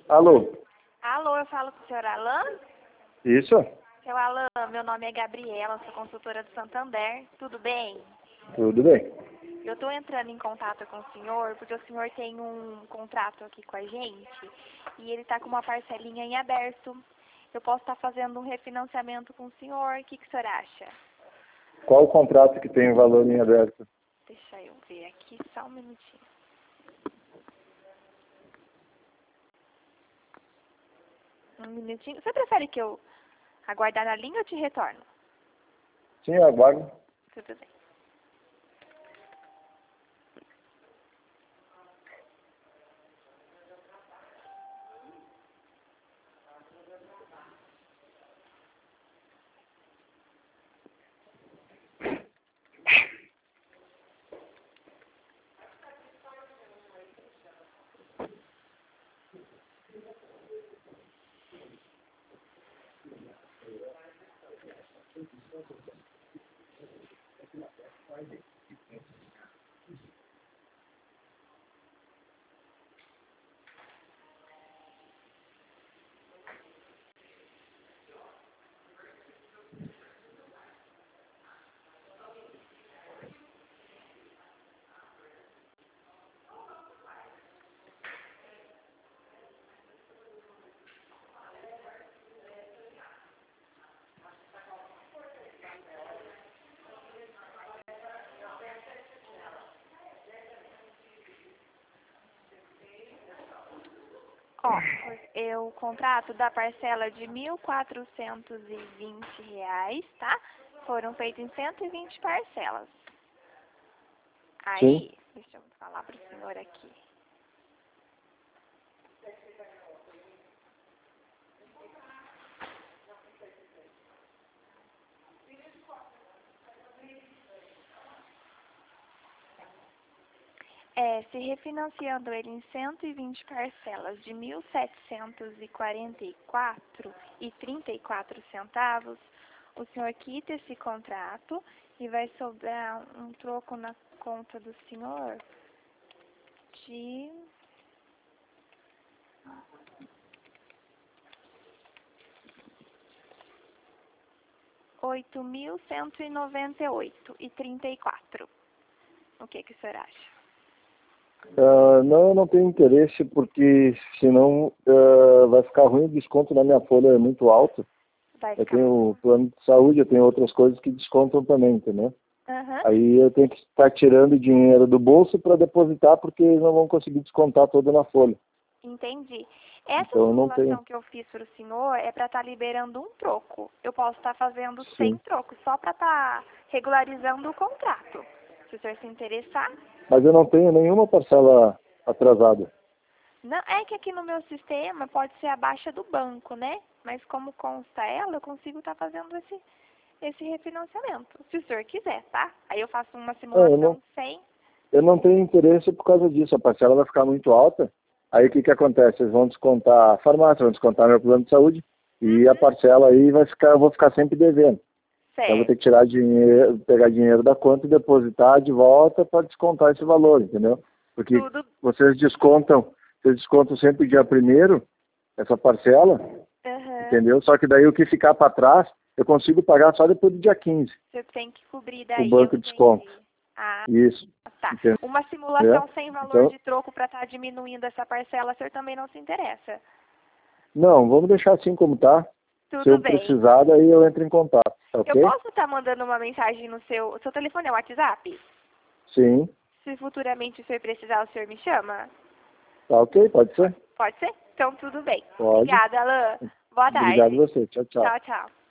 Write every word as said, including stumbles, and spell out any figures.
Alô? Alô, eu falo com o senhor Alain? Isso? Seu Alain, meu nome é Gabriela, sou consultora do Santander. Tudo bem? Tudo bem. Eu estou entrando em contato com o senhor porque o senhor tem um contrato aqui com a gente e ele está com uma parcelinha em aberto. Eu posso estar fazendo um refinanciamento com o senhor. O que, que o senhor acha? Qual o contrato que tem valor em aberto? Deixa eu ver aqui só um minutinho. Um minutinho. Você prefere que eu aguardar na linha ou te retorno? Sim, aguardo. Tudo bem. Ó, eu contrato da parcela de mil quatrocentos e vinte reais, tá? Foram feitas em cento e vinte parcelas. Aí, Sim. deixa eu falar para o senhor aqui. É, se refinanciando ele em cento e vinte parcelas de mil setecentos e quarenta e quatro reais e trinta e quatro centavos, o senhor quita esse contrato e vai sobrar um troco na conta do senhor de oito mil cento e noventa e oito reais e trinta e quatro centavos. O que que o senhor acha? Uh, não, eu não tenho interesse porque senão uh, vai ficar ruim, o desconto na minha folha é muito alto. Vai Eu ficar tenho muito... plano de saúde, eu tenho outras coisas que descontam também, entendeu? Uhum. Aí eu tenho que estar tirando dinheiro do bolso para depositar porque eles não vão conseguir descontar toda na folha. Entendi. Essa Então eu não simulação tenho. que eu fiz para o senhor é para estar liberando um troco. Eu posso estar fazendo cem Sim. trocos, só para estar regularizando o contrato. Se o senhor se interessar. Mas eu não tenho nenhuma parcela atrasada. Não, é que aqui no meu sistema pode ser a baixa do banco, né? Mas como consta ela, eu consigo estar fazendo esse, esse refinanciamento. Se o senhor quiser, tá? Aí eu faço uma Ah, eu não, simulação sem. eu não tenho interesse por causa disso. A parcela vai ficar muito alta. Aí o que que acontece? Eles vão descontar a farmácia, vão descontar meu plano de saúde e a Uhum. parcela aí vai ficar, eu vou ficar sempre devendo. Então eu vou ter Certo. que tirar dinheiro, pegar dinheiro da conta e depositar de volta para descontar esse valor, entendeu? Porque Tudo. vocês descontam, vocês descontam sempre dia primeiro essa parcela, Aham. entendeu? Só que daí o que ficar para trás, eu consigo pagar só depois do dia quinze. Você tem que cobrir O daí, eu banco desconta. entendi. Ah, Isso. tá. Entendeu? Uma simulação sem valor Então, de troco para estar diminuindo essa parcela, o senhor também não se interessa? não, vamos deixar assim como tá. Se Tudo eu bem. precisar, daí eu entro em contato, tá Eu ok? posso estar mandando uma mensagem no seu... O seu telefone é o WhatsApp? Sim, Se futuramente o senhor precisar, o senhor me chama? tá ok, pode ser? Pode ser? Então, tudo bem. Pode. Obrigada, Alain. Boa Obrigado tarde. a você. Tchau, tchau. Tchau, tchau.